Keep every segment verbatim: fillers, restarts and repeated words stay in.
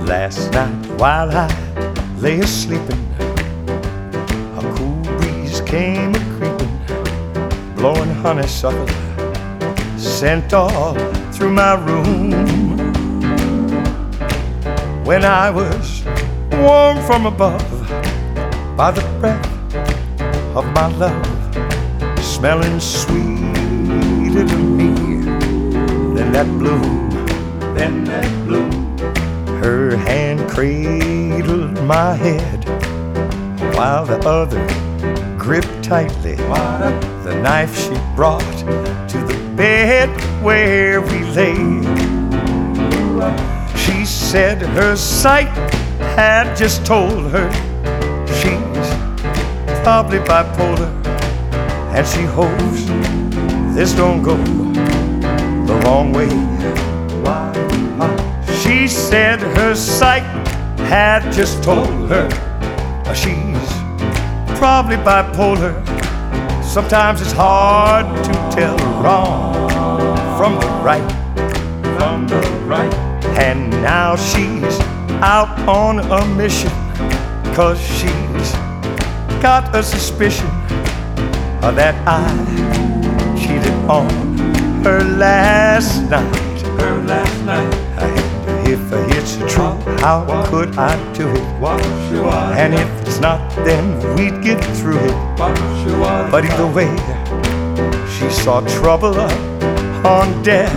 Last night while I lay a-sleeping, a cool breeze came a-creeping, blowing honeysuckle scent all through my room. When I was warm from above by the breath of my love, smelling sweeter to me than that bloom, than that bloom. Her hand cradled my head while the other gripped tightly the knife she brought to the bed where we lay. She said her sight had just told her she's probably bipolar, and she hopes this don't go the wrong way. She said her sight had just told her she's probably bipolar. Sometimes it's hard to tell wrong from the right, from the right. And now she's out on a mission, 'cause she's got a suspicion that I cheated on her last night, her last night. If it's true, how could I do it? And if it's not, then we'd get through it. But either way, she saw trouble up on deck.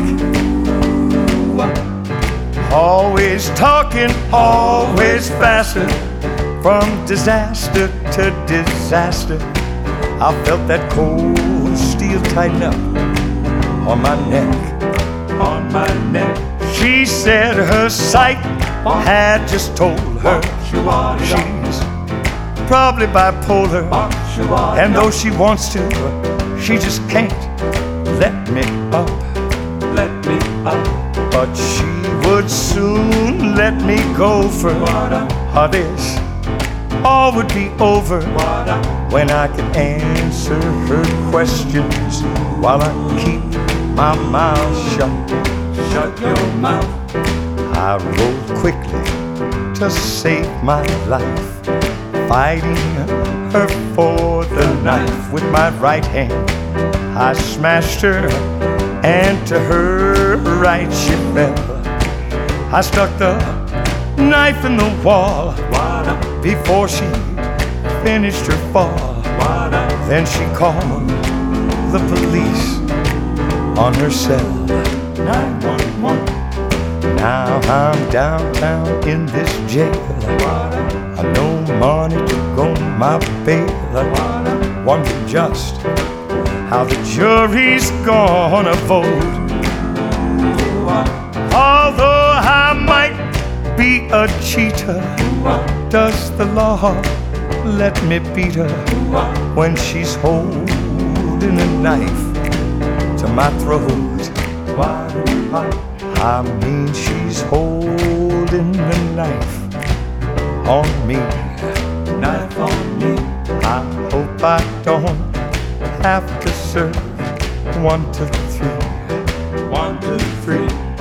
Always talking, always faster, from disaster to disaster. I felt that cold steel tighten up on my neck, on my neck. She said her sight had just told her she's probably bipolar, and though she wants to, she just can't let me up, let me up. But she would soon let me go for her. This all would be over when I could answer her questions while I keep my mouth shut. Shut your mouth. I rode quickly to save my life, fighting her for the knife. With my right hand I smashed her, and to her right she fell. I stuck the knife in the wall before she finished her fall. Then she called the police on her cell. nine one one. Now I'm downtown in this jail, no money to go my bail. Wonder just how the jury's gonna vote. Although I might be a cheater, does the law let me beat her when she's holding a knife to my throat? I mean, she's holding the knife on me, knife on me. I hope I don't have to serve one, two, three, one, two, three.